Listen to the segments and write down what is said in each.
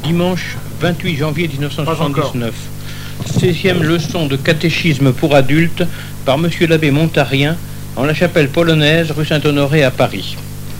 Dimanche 28 janvier 1979. 16e leçon de catéchisme pour adultes par Monsieur l'abbé Montarien en la chapelle polonaise rue Saint-Honoré à Paris.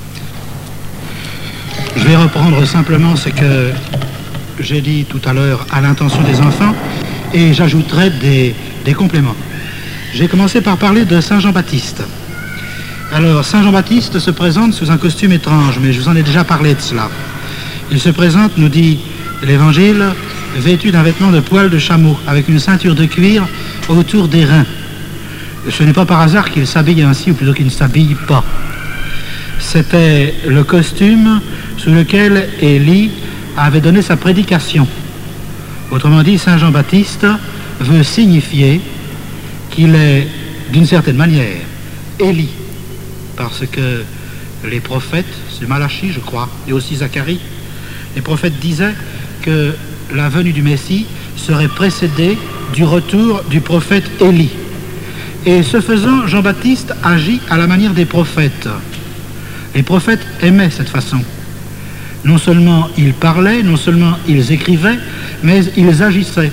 Je vais reprendre simplement ce que j'ai dit tout à l'heure à l'intention des enfants et j'ajouterai des compléments. J'ai commencé par parler de Saint Jean-Baptiste. Alors, Saint Jean-Baptiste se présente sous un costume étrange, mais je vous en ai déjà parlé de cela. Il se présente, nous dit l'Évangile, vêtu d'un vêtement de poil de chameau, avec une ceinture de cuir autour des reins. Ce n'est pas par hasard qu'il s'habille ainsi, ou plutôt qu'il ne s'habille pas. C'était le costume sous lequel Élie avait donné sa prédication. Autrement dit, Saint Jean-Baptiste veut signifier qu'il est, d'une certaine manière, Élie, parce que les prophètes, c'est Malachie, je crois, et aussi Zacharie, les prophètes disaient que la venue du Messie serait précédée du retour du prophète Élie. Et ce faisant, Jean-Baptiste agit à la manière des prophètes. Les prophètes aimaient cette façon. Non seulement ils parlaient, non seulement ils écrivaient, mais ils agissaient.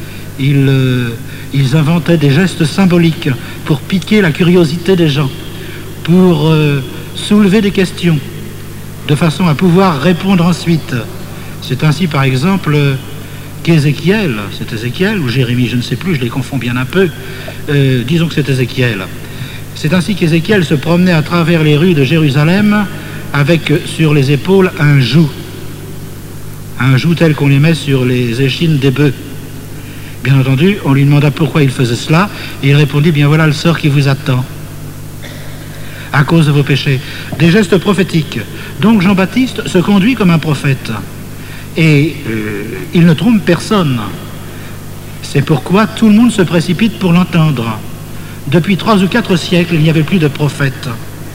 Ils inventaient des gestes symboliques pour piquer la curiosité des gens, pour soulever des questions, de façon à pouvoir répondre ensuite. C'est ainsi, par exemple, qu'Ézéchiel, c'est Ézéchiel ou Jérémie, je ne sais plus, je les confonds bien un peu, disons que c'est Ézéchiel. C'est ainsi qu'Ézéchiel se promenait à travers les rues de Jérusalem avec sur les épaules un joug tel qu'on les met sur les échines des bœufs. Bien entendu, on lui demanda pourquoi il faisait cela, et il répondit, bien voilà le sort qui vous attend, à cause de vos péchés. Des gestes prophétiques. Donc Jean-Baptiste se conduit comme un prophète, et il ne trompe personne. C'est pourquoi tout le monde se précipite pour l'entendre. Depuis 3 ou 4 siècles, il n'y avait plus de prophètes.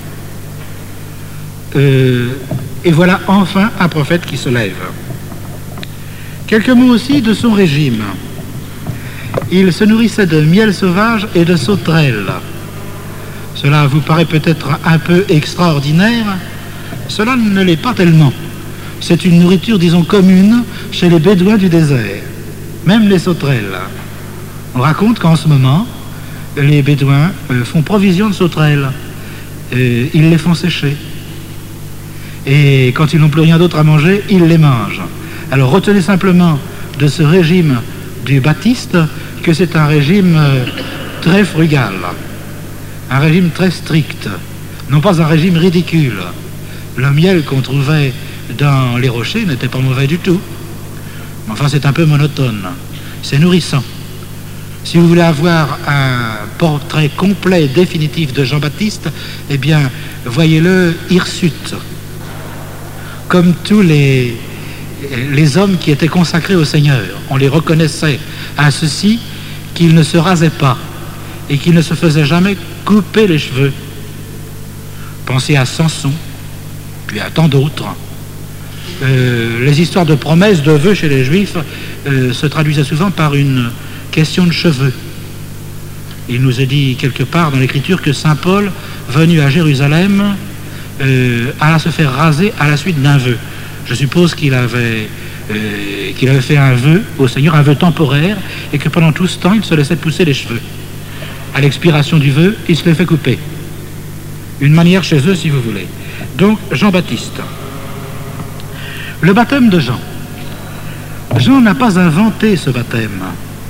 Et voilà enfin un prophète qui se lève. Quelques mots aussi de son régime. Il se nourrissait de miel sauvage et de sauterelles. Cela vous paraît peut-être un peu extraordinaire. Cela ne l'est pas tellement. C'est une nourriture, disons, commune chez les Bédouins du désert. Même les sauterelles. On raconte qu'en ce moment, les Bédouins font provision de sauterelles. Ils les font sécher. Et quand ils n'ont plus rien d'autre à manger, ils les mangent. Alors retenez simplement de ce régime du Baptiste que c'est un régime très frugal, un régime très strict, non pas un régime ridicule. Le miel qu'on trouvait dans les rochers n'était pas mauvais du tout. Enfin, c'est un peu monotone. C'est nourrissant. Si vous voulez avoir un portrait complet et définitif de Jean-Baptiste, eh bien, voyez-le hirsute. Comme tous les hommes qui étaient consacrés au Seigneur. On les reconnaissait à ceci qu'ils ne se rasaient pas et qu'ils ne se faisaient jamais couper les cheveux. Pensez à Samson, puis à tant d'autres. Les histoires de promesses, de vœux chez les Juifs se traduisaient souvent par une question de cheveux. Il nous est dit quelque part dans l'Écriture que Saint Paul, venu à Jérusalem, alla se faire raser à la suite d'un vœu. Je suppose qu'il avait fait un vœu au Seigneur, un vœu temporaire, et que pendant tout ce temps, il se laissait pousser les cheveux. À l'expiration du vœu, il se les fait couper. Une manière chez eux, si vous voulez. Donc, Jean-Baptiste. Le baptême de Jean. Jean n'a pas inventé ce baptême.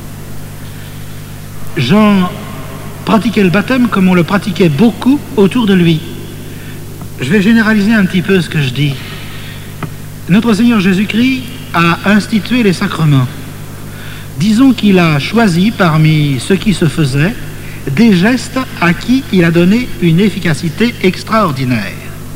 Jean pratiquait le baptême comme on le pratiquait beaucoup autour de lui. Je vais généraliser un petit peu ce que je dis. Notre Seigneur Jésus-Christ a institué les sacrements. Disons qu'il a choisi parmi ceux qui se faisaient des gestes à qui il a donné une efficacité extraordinaire.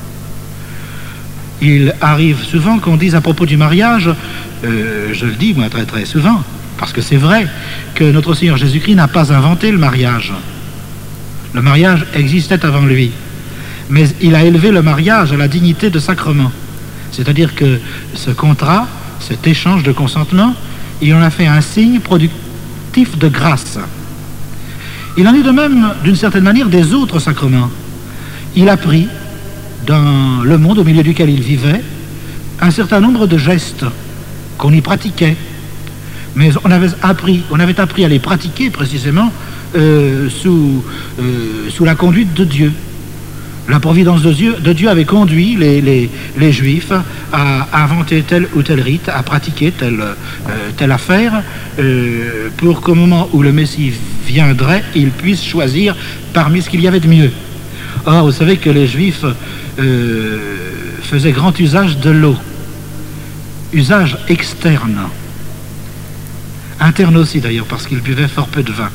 Il arrive souvent qu'on dise à propos du mariage, je le dis moi très très souvent, parce que c'est vrai que notre Seigneur Jésus-Christ n'a pas inventé le mariage. Le mariage existait avant lui, mais il a élevé le mariage à la dignité de sacrement. C'est-à-dire que ce contrat, cet échange de consentement, il en a fait un signe productif de grâce. Il en est de même, d'une certaine manière, des autres sacrements. Il a pris, dans le monde au milieu duquel il vivait, un certain nombre de gestes qu'on y pratiquait. Mais on avait appris à les pratiquer précisément sous la conduite de Dieu. La providence de Dieu avait conduit les Juifs à inventer tel ou tel rite, à pratiquer telle affaire, pour qu'au moment où le Messie viendrait, ils puissent choisir parmi ce qu'il y avait de mieux. Or, vous savez que les Juifs faisaient grand usage de l'eau, usage externe, interne aussi d'ailleurs, parce qu'ils buvaient fort peu de vin.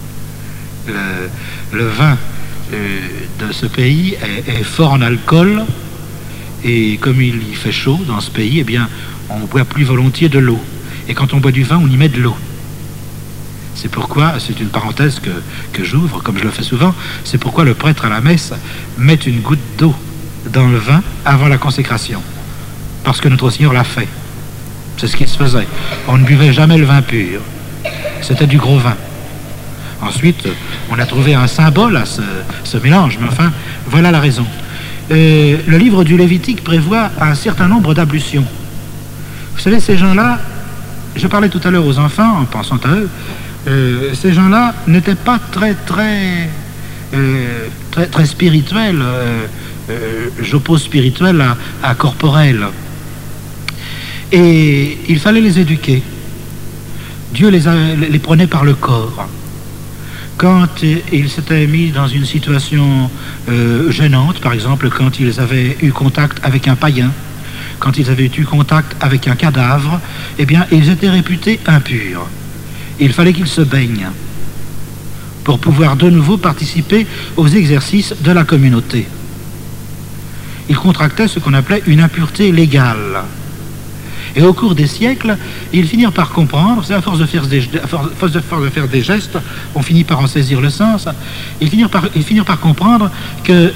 Le vin de ce pays est fort en alcool, et comme il y fait chaud dans ce pays, eh bien, on boit plus volontiers de l'eau. Et quand on boit du vin, on y met de l'eau. C'est pourquoi, c'est une parenthèse que j'ouvre, comme je le fais souvent, c'est pourquoi le prêtre à la messe met une goutte d'eau dans le vin avant la consécration. Parce que notre Seigneur l'a fait. C'est ce qui se faisait. On ne buvait jamais le vin pur. C'était du gros vin. Ensuite, on a trouvé un symbole à ce mélange, mais enfin, voilà la raison. Le livre du Lévitique prévoit un certain nombre d'ablutions. Vous savez, ces gens-là, je parlais tout à l'heure aux enfants, en pensant à eux, ces gens-là n'étaient pas très spirituels. J'oppose spirituel à corporel. Et il fallait les éduquer. Dieu les prenait par le corps. Quand ils s'étaient mis dans une situation gênante, par exemple quand ils avaient eu contact avec un païen, quand ils avaient eu contact avec un cadavre, eh bien ils étaient réputés impurs. Il fallait qu'ils se baignent pour pouvoir de nouveau participer aux exercices de la communauté. Ils contractaient ce qu'on appelait une impureté légale. Et au cours des siècles, ils finirent par comprendre, c'est à force de faire des gestes, on finit par en saisir le sens, ils finirent par comprendre que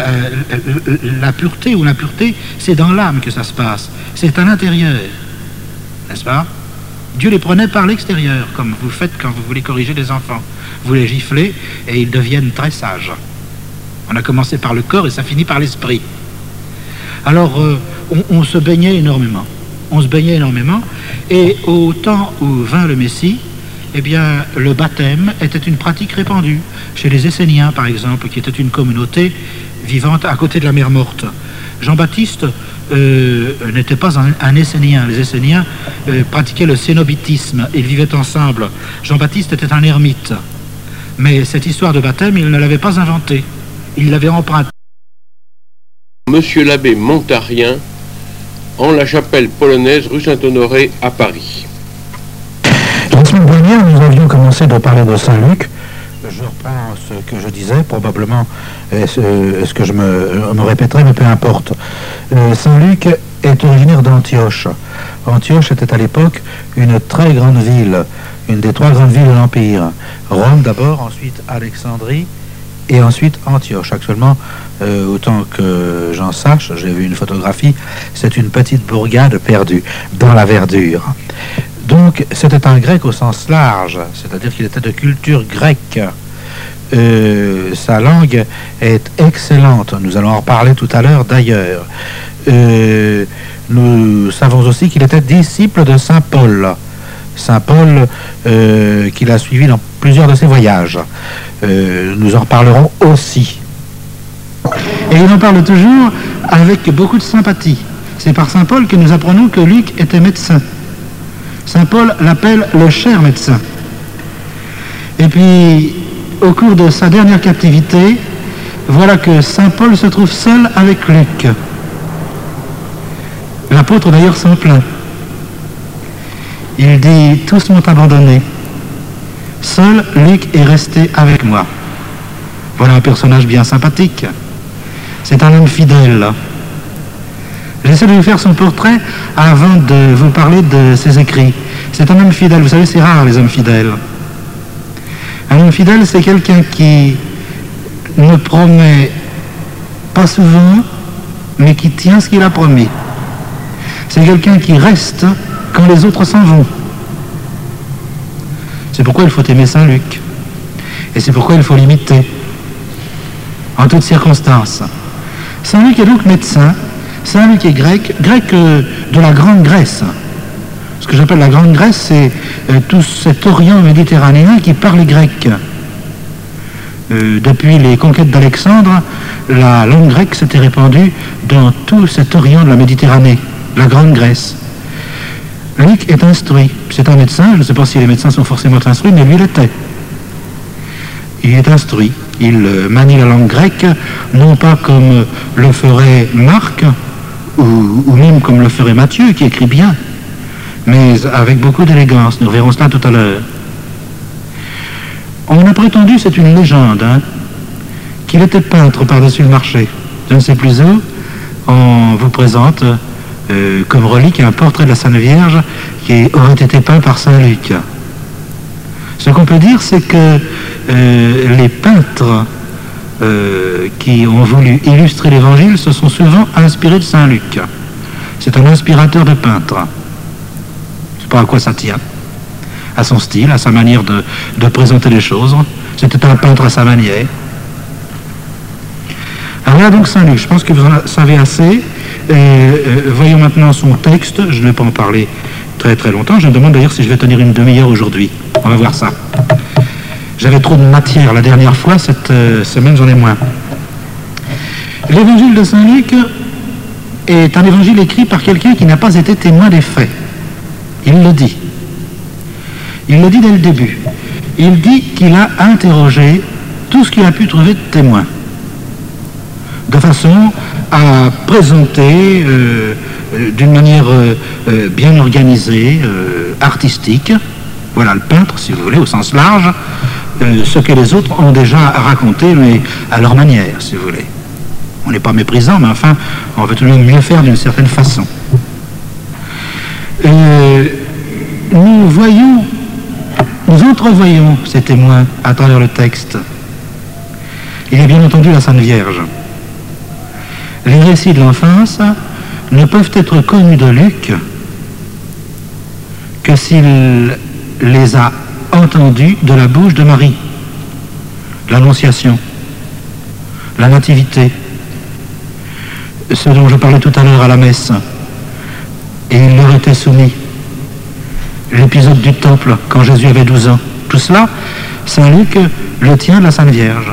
la pureté ou l'impureté, c'est dans l'âme que ça se passe, c'est à l'intérieur, n'est-ce pas? Dieu les prenait par l'extérieur, comme vous faites quand vous voulez corriger les enfants. Vous les giflez et ils deviennent très sages. On a commencé par le corps et ça finit par l'esprit. Alors, on se baignait énormément. On se baignait énormément, et au temps où vint le Messie, eh bien, le baptême était une pratique répandue. Chez les Esséniens, par exemple, qui était une communauté vivante à côté de la mer Morte. Jean-Baptiste n'était pas un Essénien. Les Esséniens pratiquaient le cénobitisme. Ils vivaient ensemble. Jean-Baptiste était un ermite. Mais cette histoire de baptême, il ne l'avait pas inventée. Il l'avait empruntée. Monsieur l'abbé Montarien, en la chapelle polonaise, rue Saint-Honoré, à Paris. La semaine dernière, nous avions commencé de parler de Saint-Luc. Je reprends ce que je disais, probablement est-ce que je me répéterai, mais peu importe. Saint-Luc est originaire d'Antioche. Antioche était à l'époque une très grande ville, une des 3 grandes villes de l'Empire. Rome d'abord, ensuite Alexandrie, et ensuite Antioche. Actuellement, autant que j'en sache, j'ai vu une photographie, c'est une petite bourgade perdue dans la verdure. Donc, c'était un grec au sens large, c'est-à-dire qu'il était de culture grecque. Sa langue est excellente, nous allons en reparler tout à l'heure d'ailleurs. Nous savons aussi qu'il était disciple de Saint Paul. Saint Paul qu'il a suivi dans plusieurs de ses voyages. Nous en reparlerons aussi. Et il en parle toujours avec beaucoup de sympathie. C'est par Saint Paul que nous apprenons que Luc était médecin. Saint Paul l'appelle le cher médecin. Et puis, au cours de sa dernière captivité, voilà que Saint Paul se trouve seul avec Luc. L'apôtre d'ailleurs s'en plaint. Il dit, tous m'ont abandonné. Seul Luc est resté avec moi. Voilà un personnage bien sympathique. C'est un homme fidèle. J'essaie de vous faire son portrait avant de vous parler de ses écrits. C'est un homme fidèle. Vous savez, c'est rare les hommes fidèles. Un homme fidèle, c'est quelqu'un qui ne promet pas souvent, mais qui tient ce qu'il a promis. C'est quelqu'un qui reste quand les autres s'en vont. C'est pourquoi il faut aimer Saint Luc. Et c'est pourquoi il faut l'imiter. En toutes circonstances. Saint Luc est donc médecin. Saint Luc est grec de la Grande Grèce. que j'appelle la Grande Grèce, c'est tout cet Orient méditerranéen qui parle grec. Depuis les conquêtes d'Alexandre, la langue grecque s'était répandue dans tout cet Orient de la Méditerranée, la Grande Grèce. Luc est instruit. C'est un médecin, je ne sais pas si les médecins sont forcément instruits, mais lui l'était. Il est instruit. Il manie la langue grecque, non pas comme le ferait Marc, ou même comme le ferait Matthieu, qui écrit bien, mais avec beaucoup d'élégance. Nous verrons cela tout à l'heure. On a prétendu, c'est une légende, qu'il était peintre par-dessus le marché. Je ne sais plus où. On vous présente comme relique un portrait de la Sainte Vierge qui aurait été peint par Saint Luc. Ce qu'on peut dire, c'est que les peintres qui ont voulu illustrer l'Évangile se sont souvent inspirés de Saint Luc. C'est un inspirateur de peintre. Je ne sais pas à quoi ça tient. À son style, à sa manière de présenter les choses. C'était un peintre à sa manière. Alors là donc Saint Luc, je pense que vous en savez assez. Voyons maintenant son texte. Je ne vais pas en parler très très longtemps. Je me demande d'ailleurs si je vais tenir une demi-heure aujourd'hui. On va voir ça. J'avais trop de matière la dernière fois, cette semaine j'en ai moins. L'évangile de Saint Luc est un évangile écrit par quelqu'un qui n'a pas été témoin des faits. Il le dit. Il le dit dès le début. Il dit qu'il a interrogé tout ce qu'il a pu trouver de témoins, de façon à présenter d'une manière bien organisée, artistique, voilà le peintre, si vous voulez, au sens large, ce que les autres ont déjà raconté, mais à leur manière, si vous voulez. On n'est pas méprisant, mais enfin, on veut tout de même mieux faire d'une certaine façon. Nous entrevoyons ces témoins à travers le texte. Il y a bien entendu la Sainte Vierge. Les récits de l'enfance ne peuvent être connus de Luc que s'il les a entendus de la bouche de Marie. L'Annonciation, la Nativité, ce dont je parlais tout à l'heure à la messe, et il leur était soumis. L'épisode du temple, quand Jésus avait 12 ans. Tout cela, Saint Luc le tient de la Sainte Vierge.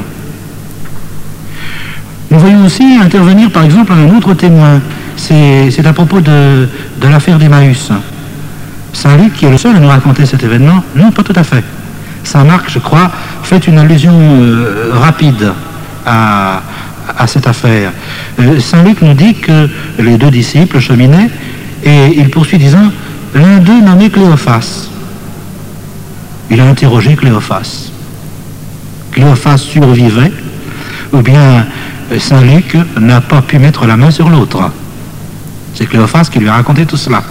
Nous voyons aussi intervenir, par exemple, un autre témoin. C'est à propos de l'affaire d'Emmaüs. Saint Luc, qui est le seul à nous raconter cet événement, non, pas tout à fait. Saint Marc, je crois, fait une allusion rapide à cette affaire. Saint Luc nous dit que les deux disciples cheminaient, et il poursuit disant: l'un d'eux nommé Cléophas. Il a interrogé Cléophas. Cléophas survivait, ou bien Saint Luc n'a pas pu mettre la main sur l'autre. C'est Cléophas qui lui a raconté tout cela.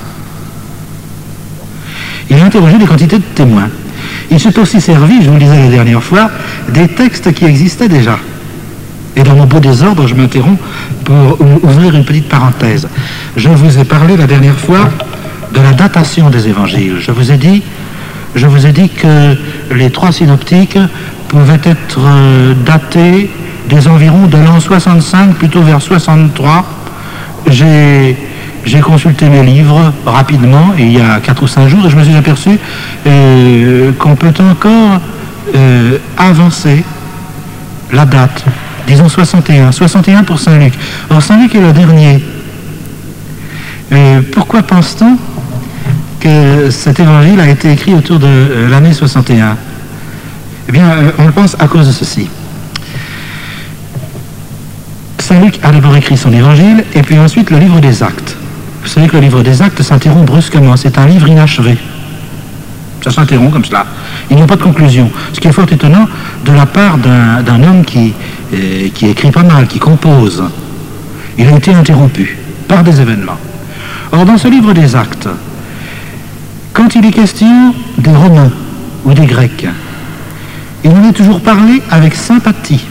Il a interrogé des quantités de témoins. Il s'est aussi servi, je vous le disais la dernière fois, des textes qui existaient déjà. Et dans mon beau désordre, je m'interromps pour ouvrir une petite parenthèse. Je vous ai parlé la dernière fois de la datation des évangiles. Je vous ai dit que les trois synoptiques pouvaient être datés des environs de l'an 65, plutôt vers 63. J'ai consulté mes livres rapidement, il y a 4 ou 5 jours, et je me suis aperçu qu'on peut encore avancer la date, disons 61 pour Saint Luc. Or, Saint Luc est le dernier. Pourquoi pense-t-on que cet évangile a été écrit autour de l'année 61? Eh bien, on le pense à cause de ceci. Saint Luc a d'abord écrit son évangile, et puis ensuite le livre des Actes. Vous savez que le livre des Actes s'interrompt brusquement, c'est un livre inachevé. Ça s'interrompt comme cela. Il n'y a pas de conclusion. Ce qui est fort étonnant de la part d'un homme qui écrit pas mal, qui compose. Il a été interrompu par des événements. Or, dans ce livre des Actes, quand il est question des Romains ou des Grecs, il en est toujours parlé avec sympathie.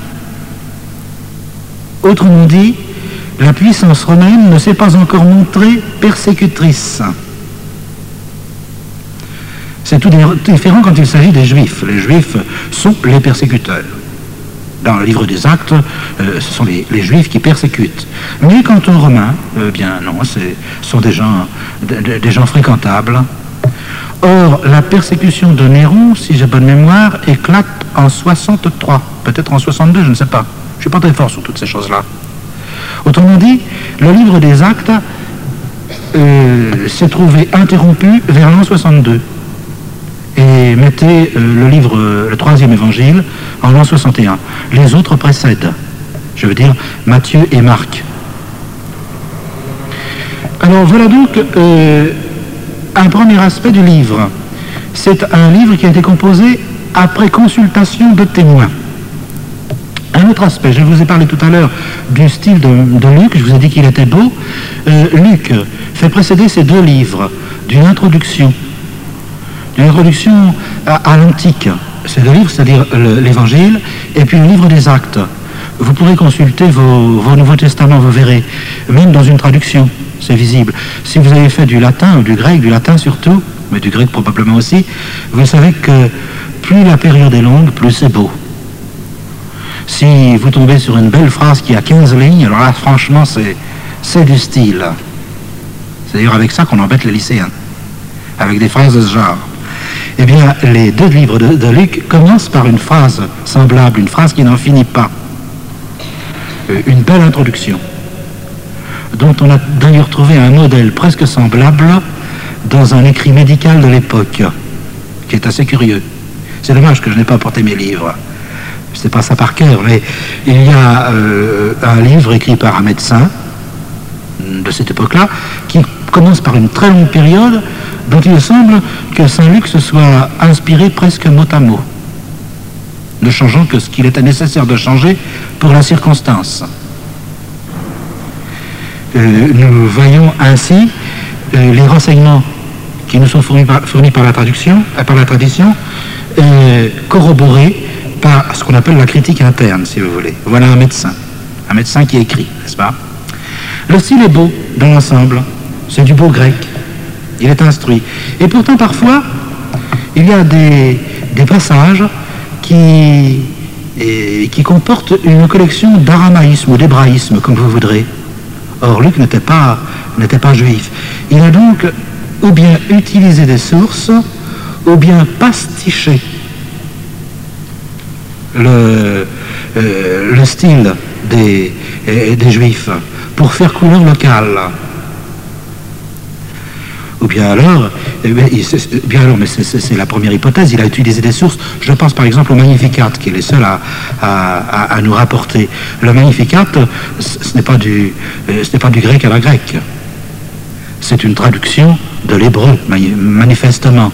Autrement dit, la puissance romaine ne s'est pas encore montrée persécutrice. C'est tout différent quand il s'agit des Juifs. Les Juifs sont les persécuteurs. Dans le livre des Actes, ce sont les Juifs qui persécutent. Mais quant aux Romains, bien non, ce sont des gens fréquentables. Or, la persécution de Néron, si j'ai bonne mémoire, éclate en 63, peut-être en 62, je ne sais pas. Je ne suis pas très fort sur toutes ces choses-là. Autrement dit, le livre des Actes s'est trouvé interrompu vers l'an 62 et mettait le troisième évangile en l'an 61. Les autres précèdent, je veux dire Matthieu et Marc. Alors voilà donc un premier aspect du livre. C'est un livre qui a été composé après consultation de témoins. Un autre aspect, je vous ai parlé tout à l'heure du style de Luc, je vous ai dit qu'il était beau. Luc fait précéder ces deux livres d'une introduction à l'antique. Ces deux livres, c'est-à-dire l'Évangile et puis le livre des Actes. Vous pourrez consulter vos Nouveaux Testaments, vous verrez, même dans une traduction, c'est visible. Si vous avez fait du latin ou du grec, du latin surtout, mais du grec probablement aussi, vous savez que plus la période est longue, plus c'est beau. Si vous tombez sur une belle phrase qui a 15 lignes, alors là, franchement, c'est du style. C'est d'ailleurs avec ça qu'on embête les lycéens, avec des phrases de ce genre. Eh bien, les deux livres de Luc commencent par une phrase semblable, une phrase qui n'en finit pas. Une belle introduction, dont on a d'ailleurs trouvé un modèle presque semblable dans un écrit médical de l'époque, qui est assez curieux. C'est dommage que je n'ai pas apporté mes livres. Je ne sais pas ça par cœur, mais il y a un livre écrit par un médecin de cette époque-là, qui commence par une très longue période, dont il semble que Saint Luc se soit inspiré presque mot à mot, ne changeant que ce qu'il était nécessaire de changer pour la circonstance. Nous voyons ainsi les renseignements qui nous sont fournis par la tradition, corroborés par ce qu'on appelle la critique interne, si vous voulez. Voilà un médecin qui écrit, n'est-ce pas? Le style est beau dans l'ensemble, c'est du beau grec, il est instruit. Et pourtant, parfois, il y a des passages qui comportent une collection d'aramaïsme ou d'hébraïsme, comme vous voudrez. Or, Luc n'était pas juif. Il a donc ou bien utilisé des sources, ou bien pastiché le style des Juifs pour faire couleur locale. Ou bien alors, mais c'est la première hypothèse, il a utilisé des sources. Je pense par exemple au Magnificat, qui est le seul à nous rapporter. Le Magnificat, ce n'est pas du grec à la grecque. C'est une traduction de l'hébreu, manifestement.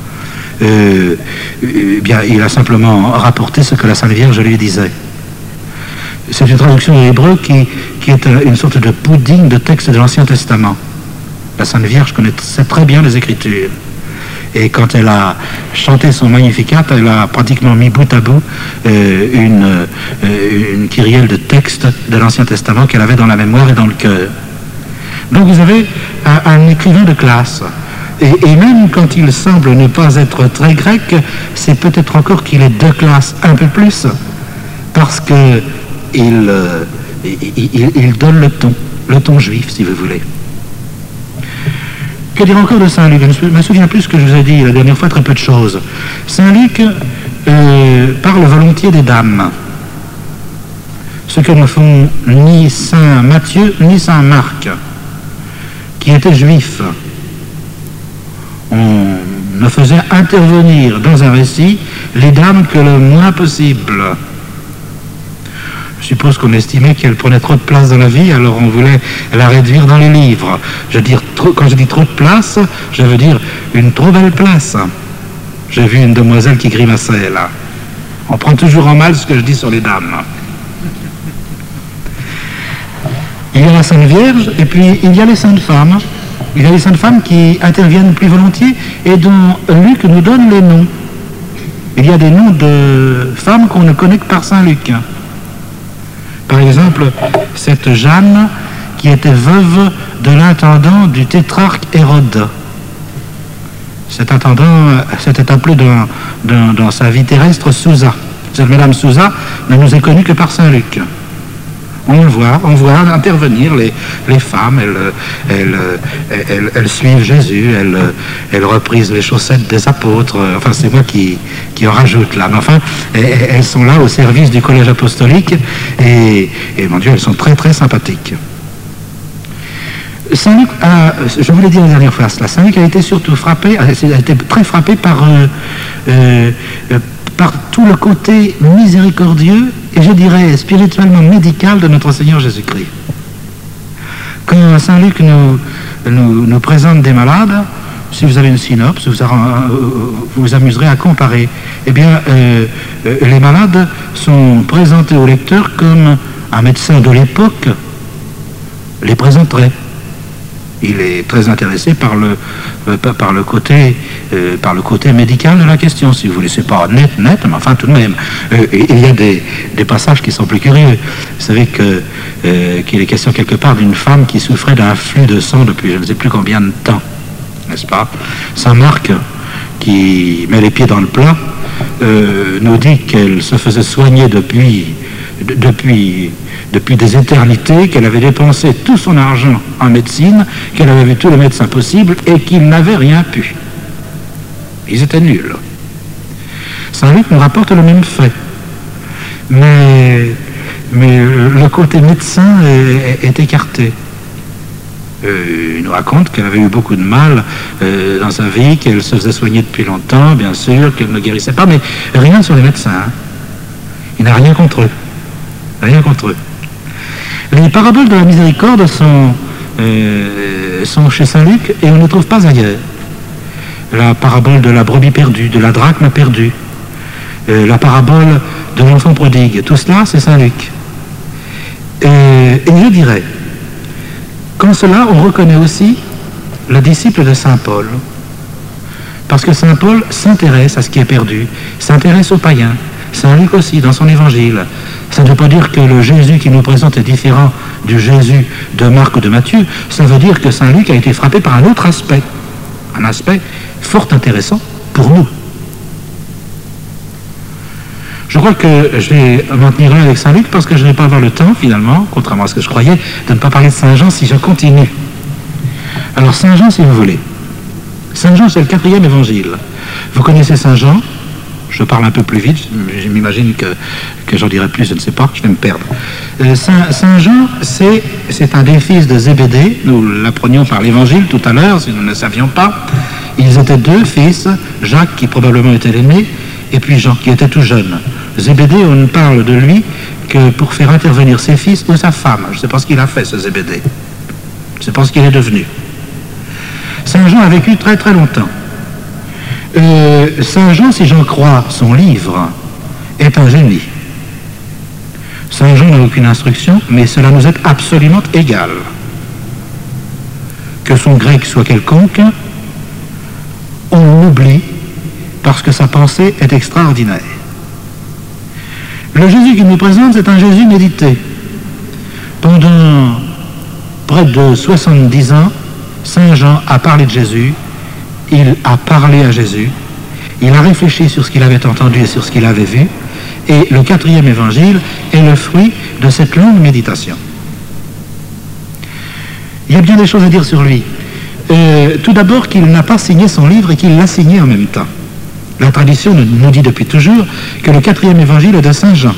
Il a simplement rapporté ce que la Sainte Vierge lui disait. C'est une traduction de l'hébreu qui est une sorte de pudding de textes de l'Ancien Testament. La Sainte Vierge connaissait très bien les Écritures. Et quand elle a chanté son Magnificat, elle a pratiquement mis bout à bout une kyrielle de textes de l'Ancien Testament qu'elle avait dans la mémoire et dans le cœur. Donc vous avez un écrivain de classe. Et même quand il semble ne pas être très grec, c'est peut-être encore qu'il est de classe un peu plus, parce que il donne le ton juif, si vous voulez. Que dire encore de Saint Luc? Je ne me souviens plus ce que je vous ai dit la dernière fois, très peu de choses. Saint Luc parle volontiers des dames, ce que ne font ni Saint Matthieu ni Saint Marc, qui étaient juifs. On ne faisait intervenir dans un récit les dames que le moins possible. Je suppose qu'on estimait qu'elle prenait trop de place dans la vie, alors on voulait la réduire dans les livres. Quand je dis trop de place, je veux dire une trop belle place. J'ai vu une demoiselle qui grimaçait là. On prend toujours en mal ce que je dis sur les dames. Il y a la Sainte Vierge, et puis il y a les saintes femmes. Il y a les saintes femmes qui interviennent plus volontiers et dont Luc nous donne les noms. Il y a des noms de femmes qu'on ne connaît que par Saint Luc. Par exemple, cette Jeanne qui était veuve de l'intendant du tétrarque Hérode. Cet intendant s'était appelé dans sa vie terrestre Sousa. Cette Madame Sousa ne nous est connue que par Saint Luc. On voit intervenir les femmes, elles suivent Jésus, elles reprisent les chaussettes des apôtres, enfin c'est moi qui en rajoute là, mais enfin elles sont là au service du collège apostolique et mon Dieu, elles sont très très sympathiques. Saint Luc je vous l'ai dit la dernière fois cela, Saint Luc a été surtout frappé, a été très frappé par tout le côté miséricordieux et je dirais spirituellement médical de notre Seigneur Jésus-Christ. Quand Saint Luc nous présente des malades, si vous avez une synopse, vous vous amuserez à comparer. Eh bien, les malades sont présentés au lecteur comme un médecin de l'époque les présenterait. Il est très intéressé par le côté médical de la question, si vous voulez. C'est pas net, mais enfin tout de même. Il y a des passages qui sont plus curieux. Vous savez qu'il est question quelque part d'une femme qui souffrait d'un flux de sang depuis je ne sais plus combien de temps, n'est-ce pas? Saint Marc, qui met les pieds dans le plat, nous dit qu'elle se faisait soigner depuis des éternités, qu'elle avait dépensé tout son argent en médecine, qu'elle avait vu tous les médecins possibles et qu'ils n'avaient rien pu. Ils étaient nuls. Saint Luc nous rapporte le même fait. Mais le côté médecin est écarté. Il nous raconte qu'elle avait eu beaucoup de mal dans sa vie, qu'elle se faisait soigner depuis longtemps, bien sûr, qu'elle ne guérissait pas, mais rien sur les médecins. Hein. Il n'a rien contre eux. Rien contre eux. Les paraboles de la miséricorde sont chez Saint Luc et on ne les trouve pas ailleurs. La parabole de la brebis perdue, de la drachme perdue, la parabole de l'enfant prodigue, tout cela c'est Saint Luc. Et je dirais, qu'en cela on reconnaît aussi le disciple de Saint Paul. Parce que Saint Paul s'intéresse à ce qui est perdu, s'intéresse aux païens. Saint Luc aussi, dans son évangile. Ça ne veut pas dire que le Jésus qui nous présente est différent du Jésus de Marc ou de Matthieu. Ça veut dire que Saint Luc a été frappé par un autre aspect. Un aspect fort intéressant pour nous. Je crois que je vais m'en tenir là avec Saint Luc parce que je ne vais pas avoir le temps, finalement, contrairement à ce que je croyais, de ne pas parler de Saint Jean si je continue. Alors Saint Jean, si vous voulez. Saint Jean, c'est le 4e évangile. Vous connaissez Saint Jean? Je parle un peu plus vite, je m'imagine que j'en dirai plus, je ne sais pas, je vais me perdre. Saint Jean, c'est un des fils de Zébédée, nous l'apprenions par l'évangile tout à l'heure, si nous ne le savions pas. Ils étaient deux fils, Jacques qui probablement était l'aîné, et puis Jean qui était tout jeune. Zébédée, on ne parle de lui que pour faire intervenir ses fils ou sa femme. Je ne sais pas ce qu'il a fait, ce Zébédée. Je ne sais pas ce qu'il est devenu. Saint Jean a vécu très très longtemps. Saint Jean, si j'en crois son livre, est un génie. Saint Jean n'a aucune instruction, mais cela nous est absolument égal. Que son grec soit quelconque, on l'oublie parce que sa pensée est extraordinaire. Le Jésus qu'il nous présente, c'est un Jésus médité. Pendant près de 70 ans, Saint Jean a parlé de Jésus, il a parlé à Jésus, il a réfléchi sur ce qu'il avait entendu et sur ce qu'il avait vu, et le 4e évangile est le fruit de cette longue méditation. Il y a bien des choses à dire sur lui. Tout d'abord qu'il n'a pas signé son livre et qu'il l'a signé en même temps. La tradition nous dit depuis toujours que le 4e évangile est de Saint Jean.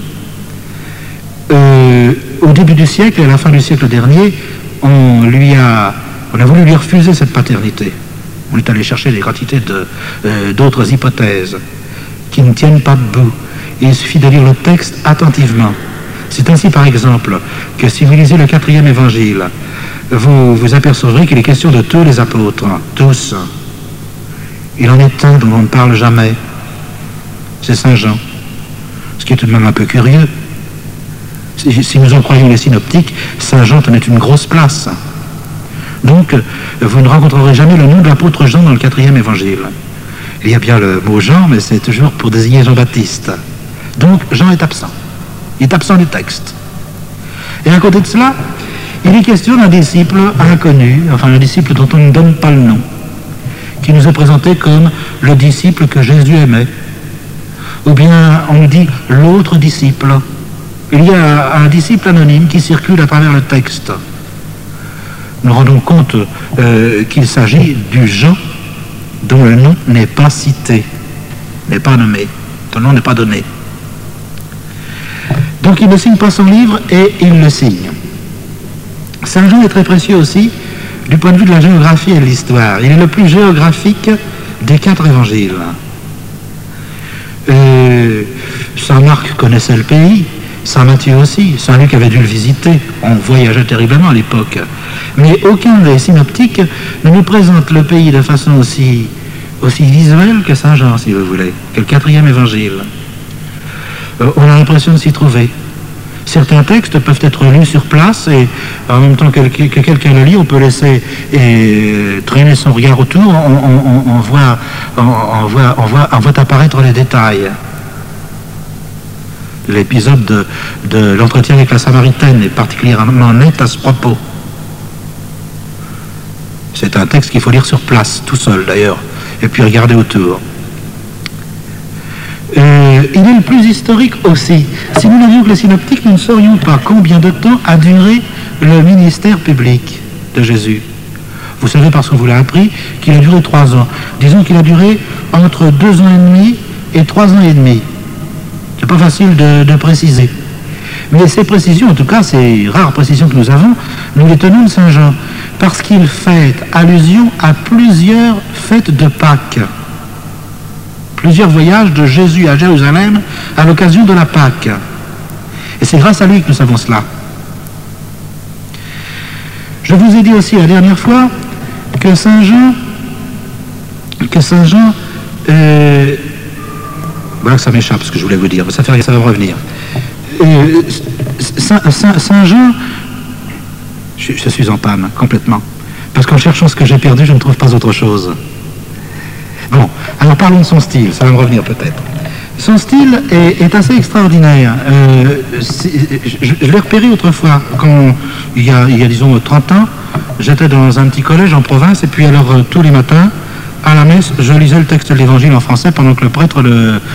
Au début du siècle et à la fin du siècle dernier, on a voulu lui refuser cette paternité. On est allé chercher des quantités d'autres hypothèses qui ne tiennent pas debout. Il suffit de lire le texte attentivement. C'est ainsi, par exemple, que si vous lisez le 4e évangile, vous vous apercevrez qu'il est question de tous les apôtres, tous. Il en est un dont on ne parle jamais. C'est Saint Jean. Ce qui est tout de même un peu curieux. Si nous en croyons les synoptiques, Saint Jean tenait une grosse place. Donc, vous ne rencontrerez jamais le nom de l'apôtre Jean dans le 4e évangile. Il y a bien le mot Jean, mais c'est toujours pour désigner Jean-Baptiste. Donc, Jean est absent. Il est absent du texte. Et à côté de cela, il est question d'un disciple inconnu, enfin un disciple dont on ne donne pas le nom, qui nous est présenté comme le disciple que Jésus aimait. Ou bien, on nous dit l'autre disciple. il y a un disciple anonyme qui circule à travers le texte. Nous rendons compte qu'il s'agit du Jean dont le nom n'est pas cité, n'est pas nommé, dont le nom n'est pas donné. Donc il ne signe pas son livre et il le signe. Saint Jean est très précieux aussi du point de vue de la géographie et de l'histoire. Il est le plus géographique des 4 évangiles. Saint Marc connaissait le pays, Saint Matthieu aussi, Saint Luc avait dû le visiter, on voyageait terriblement à l'époque. Mais aucun des synoptiques ne nous présente le pays de façon aussi visuelle que Saint Jean, si vous voulez, que le 4e évangile. On a l'impression de s'y trouver. Certains textes peuvent être lus sur place et en même temps que quelqu'un le lit, on peut laisser traîner son regard autour, on voit apparaître les détails. L'épisode de l'entretien avec la Samaritaine est particulièrement net à ce propos. C'est un texte qu'il faut lire sur place, tout seul d'ailleurs, et puis regarder autour. Il est le plus historique aussi. Si nous n'avions que les synoptiques, nous ne saurions pas combien de temps a duré le ministère public de Jésus. Vous savez, parce qu'on vous l'a appris, qu'il a duré 3 ans. Disons qu'il a duré entre 2 ans et demi et 3 ans et demi. C'est pas facile de préciser. Mais ces précisions, en tout cas, ces rares précisions que nous avons, nous les tenons de Saint Jean, parce qu'il fait allusion à plusieurs fêtes de Pâques. Plusieurs voyages de Jésus à Jérusalem à l'occasion de la Pâque. Et c'est grâce à lui que nous savons cela. Je vous ai dit aussi la dernière fois que Saint Jean, voilà, ça m'échappe ce que je voulais vous dire, ça va me revenir. Saint Jean, je suis en panne complètement, parce qu'en cherchant ce que j'ai perdu, je ne trouve pas autre chose. Bon, alors parlons de son style, ça va me revenir peut-être. Son style est assez extraordinaire. Je l'ai repéré autrefois, quand il y a disons 30 ans, j'étais dans un petit collège en province, et puis alors tous les matins, à la messe, je lisais le texte de l'évangile en français pendant que le prêtre